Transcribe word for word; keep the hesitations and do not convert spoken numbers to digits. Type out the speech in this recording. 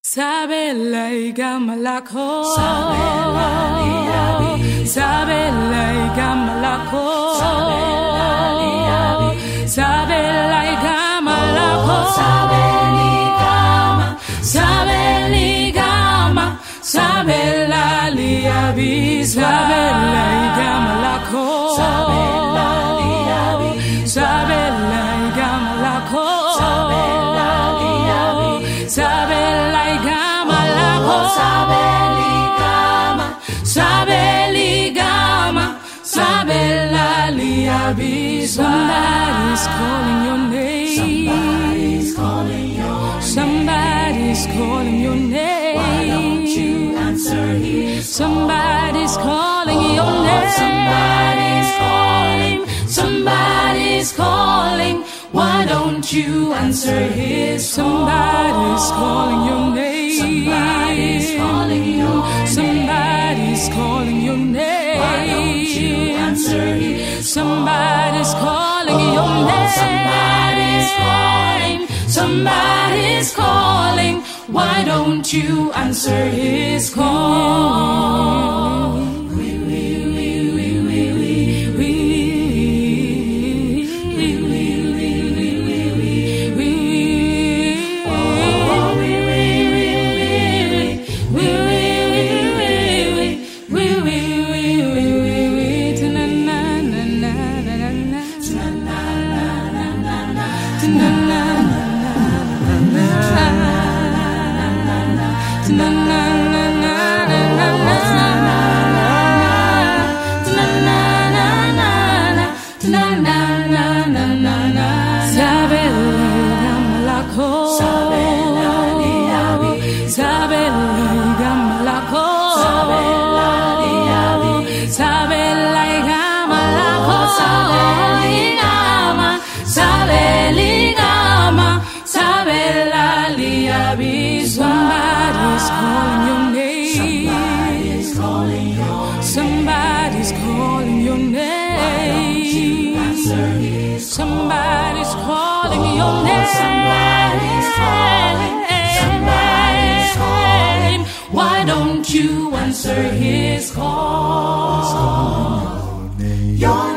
Sabela igamalakho, Sabela liyabiza, Sabela igamalakho, Sabela liyabiza, Sabela igamalakho, Sabeligama, Sabeligama, Sabela liyabiza, Sabela igamalakho, Sabela liyabiza, Sabela igamalakho, Sabela liyabiza, Sabela igamalakho, Sabeligama, Sabeligama, Sabela liyabiza. Somebody's calling your name. somebody's calling your name. Somebody's calling your name. Why don't you answer his Somebody's calling your name. Somebody's calling. Somebody's calling. Why don't you answer his? Somebody's calling your name. Somebody's calling your name. Somebody's calling your name. Why don't you answer his? Somebody's calling your name. Somebody's calling. Somebody's calling. Why don't you answer his call? Somebody's calling your name. Somebody's calling your name. Somebody's calling your name. Answer his. Somebody's calling your name. Somebody's calling. Somebody's calling. Why don't you answer his call? Your